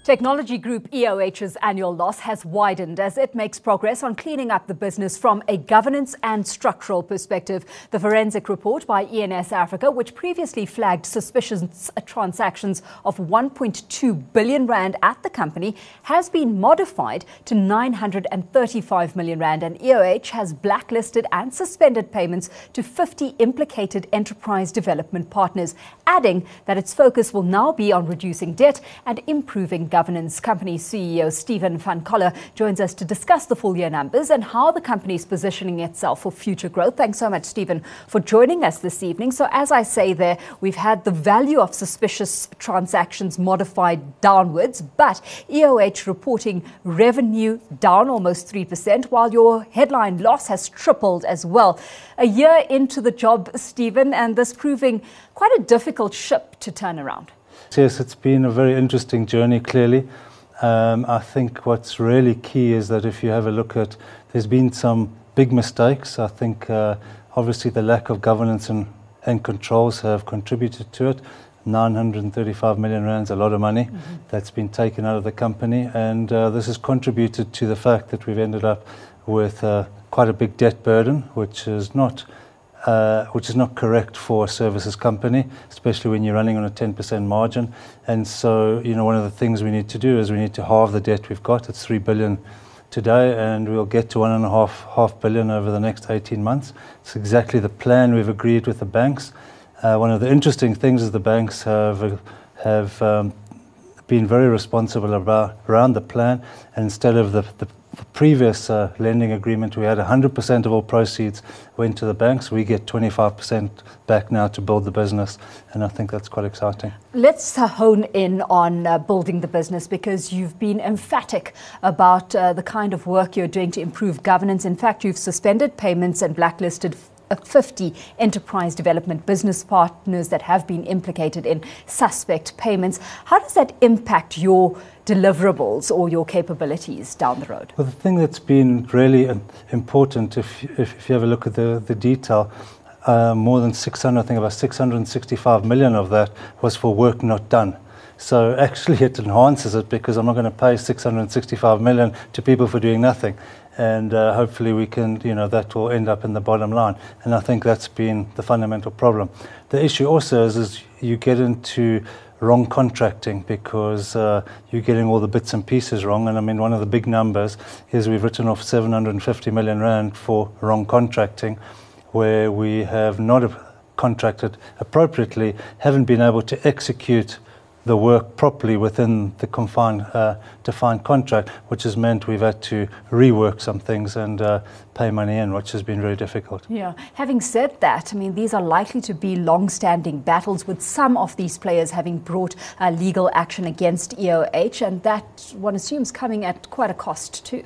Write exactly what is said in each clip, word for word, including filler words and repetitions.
Technology group E O H's annual loss has widened as it makes progress on cleaning up the business from a governance and structural perspective. The forensic report by E N S Africa, which previously flagged suspicious transactions of one point two billion rand at the company, has been modified to nine hundred thirty-five million rand, and E O H has blacklisted and suspended payments to fifty implicated enterprise development partners, adding that its focus will now be on reducing debt and improving governance. Company C E O Stephen van Coller joins us to discuss the full year numbers and how the company is positioning itself for future growth. Thanks so much, Stephen, for joining us this evening. So as I say there, we've had the value of suspicious transactions modified downwards, but E O H reporting revenue down almost three percent, while your headline loss has tripled as well. A year into the job, Stephen, and this proving quite a difficult ship to turn around. Yes, it's been a very interesting journey, clearly. Um, I think what's really key is that if you have a look at, there's been some big mistakes. I think uh, obviously the lack of governance and, and controls have contributed to it. nine hundred thirty-five million rand is a lot of money mm-hmm. that's been taken out of the company, and uh, this has contributed to the fact that we've ended up with uh, quite a big debt burden, which is not Uh, which is not correct for a services company, especially when you're running on a ten percent margin. And so, you know, one of the things we need to do is we need to halve the debt we've got. It's three billion today, and we'll get to one and a half half billion over the next eighteen months. It's exactly the plan we've agreed with the banks. Uh, one of the interesting things is the banks have uh, have um, been very responsible about around the plan, and instead of the, the The previous uh, lending agreement, we had one hundred percent of all proceeds went to the banks. We get twenty-five percent back now to build the business, and I think that's quite exciting. Let's uh, hone in on uh, building the business, because you've been emphatic about uh, the kind of work you're doing to improve governance. In fact, you've suspended payments and blacklisted fifty enterprise development business partners that have been implicated in suspect payments. How does that impact your deliverables or your capabilities down the road? Well, the thing that's been really important, if, if, if you have a look at the, the detail, uh, more than six hundred, I think about six hundred sixty-five million of that was for work not done. So actually it enhances it, because I'm not going to pay six hundred sixty-five million to people for doing nothing. And uh, hopefully we can, you know, that will end up in the bottom line. And I think that's been the fundamental problem. The issue also is, is you get into wrong contracting, because uh, you're getting all the bits and pieces wrong. And I mean, one of the big numbers is we've written off seven hundred fifty million rand for wrong contracting, where we have not contracted appropriately, haven't been able to execute the work properly within the confined, uh, defined contract, which has meant we've had to rework some things and uh, pay money in, which has been very difficult. Yeah. Having said that, I mean, these are likely to be long-standing battles, with some of these players having brought uh, legal action against E O H, and that, one assumes, coming at quite a cost too.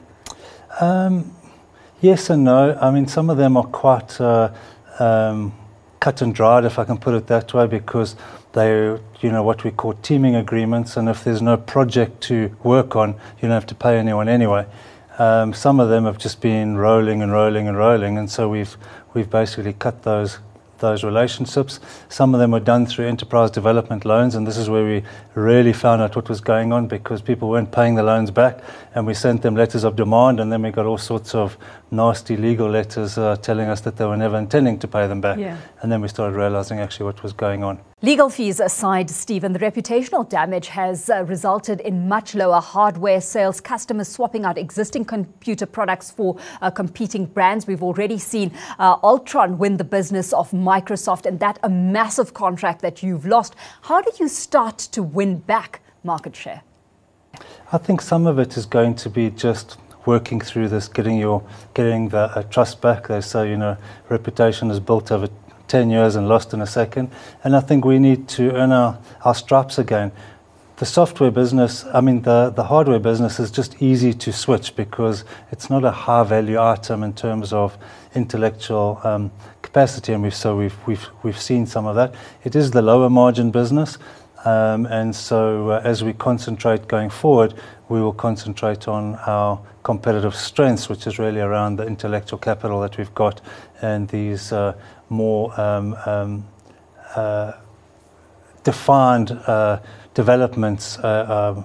Um, yes and no. I mean, some of them are quite uh, um, cut and dried, if I can put it that way, because they're, you know, what we call teaming agreements, and if there's no project to work on, you don't have to pay anyone anyway. Um, some of them have just been rolling and rolling and rolling, and so we've we've basically cut those those relationships. Some of them were done through enterprise development loans, and this is where we really found out what was going on, because people weren't paying the loans back, and we sent them letters of demand, and then we got all sorts of nasty legal letters uh, telling us that they were never intending to pay them back. Yeah. And then we started realizing actually what was going on. Legal fees aside, Stephen, the reputational damage has uh, resulted in much lower hardware sales, customers swapping out existing computer products for uh, competing brands. We've already seen uh, Ultron win the business of Microsoft, and that a massive contract that you've lost. How do you start to win back market share? I think some of it is going to be just working through this, getting your getting the uh, trust back. They say, you know, reputation is built over ten years and lost in a second. And I think we need to earn our, our stripes again. The software business, I mean, the, the hardware business is just easy to switch, because it's not a high value item in terms of intellectual um, capacity. And we've, so we've, we've, we've seen some of that. It is the lower margin business. Um, and so uh, as we concentrate going forward, we will concentrate on our competitive strengths, which is really around the intellectual capital that we've got, and these uh, more um, um, uh, defined uh, developments uh, um,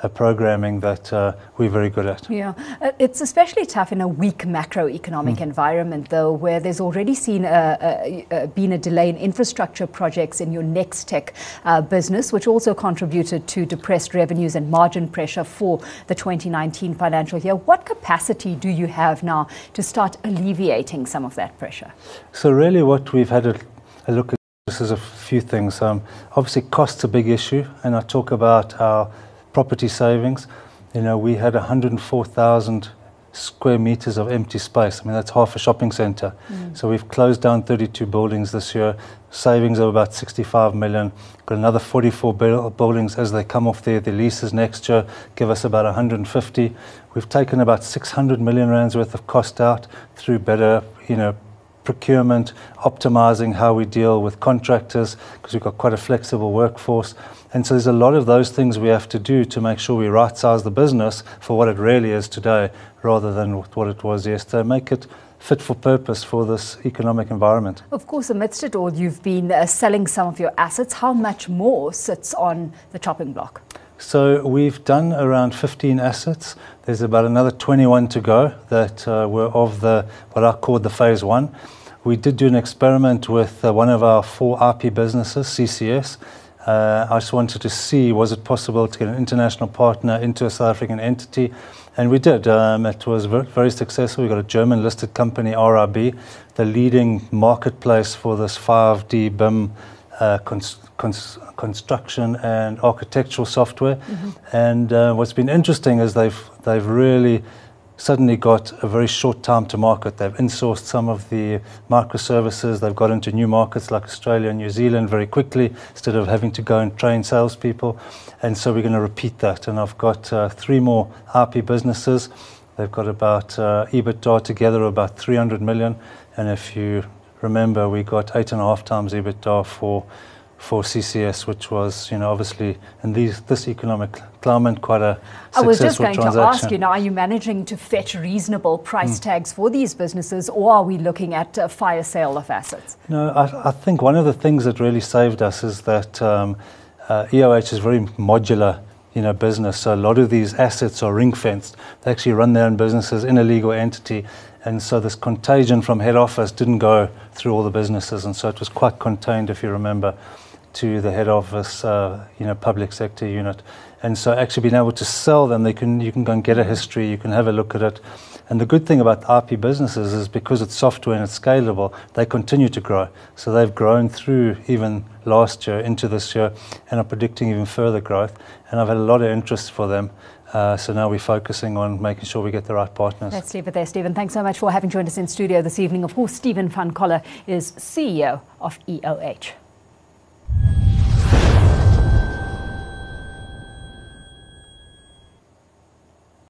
uh, programming that uh, we're very good at. Yeah, uh, it's especially tough in a weak macroeconomic mm. environment, though, where there's already seen a, a, a, been a delay in infrastructure projects in your Nextec uh, business, which also contributed to depressed revenues and margin pressure for the twenty nineteen financial year. What capacity do you have now to start alleviating some of that pressure? So really what we've had a, a look at this is a few things. Um, obviously cost's a big issue, and I talk about our property savings. You know, we had one hundred four thousand square meters of empty space. I mean, that's half a shopping centre. Mm. So we've closed down thirty-two buildings this year, savings of about sixty-five million. Got another forty-four buildings as they come off their, their leases next year, give us about one hundred fifty. We've taken about six hundred million rands worth of cost out through better, you know, procurement, optimizing how we deal with contractors, because we've got quite a flexible workforce. And so there's a lot of those things we have to do to make sure we right-size the business for what it really is today, rather than what it was yesterday. Make it fit for purpose for this economic environment. Of course, amidst it all, you've been uh, selling some of your assets. How much more sits on the chopping block? So we've done around fifteen assets. There's about another twenty-one to go that uh, were of the what I called the phase one. We did do an experiment with uh, one of our four I P businesses, C C S. Uh, I just wanted to see, was it possible to get an international partner into a South African entity? And we did. Um, it was very, very successful. We got a German listed company, R I B, the leading marketplace for this five D B I M uh, cons cons construction and architectural software. Mm-hmm. And uh, what's been interesting is they've they've really suddenly got a very short time to market. They've insourced some of the microservices. They've got into new markets like Australia and New Zealand very quickly, instead of having to go and train salespeople. And so we're going to repeat that. And I've got uh, three more I P businesses. They've got about uh, EBITDA together about three hundred million. And if you remember, we got eight and a half times EBITDA for for C C S, which was, you know, obviously in these, this economic climate, quite a successful transaction. I was just going to ask you, now, are you managing to fetch reasonable price mm. tags for these businesses, or are we looking at a fire sale of assets? No, I, I think one of the things that really saved us is that um, uh, E O H is very modular, you know, business. So a lot of these assets are ring fenced. They actually run their own businesses in a legal entity. And so this contagion from head office didn't go through all the businesses. And so it was quite contained, if you remember, to the head office, uh, you know, public sector unit. And so actually being able to sell them, they can, you can go and get a history, you can have a look at it. And the good thing about I P businesses is because it's software and it's scalable, they continue to grow. So they've grown through even last year into this year and are predicting even further growth. And I've had a lot of interest for them. Uh, so now we're focusing on making sure we get the right partners. Let's leave it there, Stephen. Thanks so much for having joined us in studio this evening. Of course, Stephen van Coller is C E O of E O H.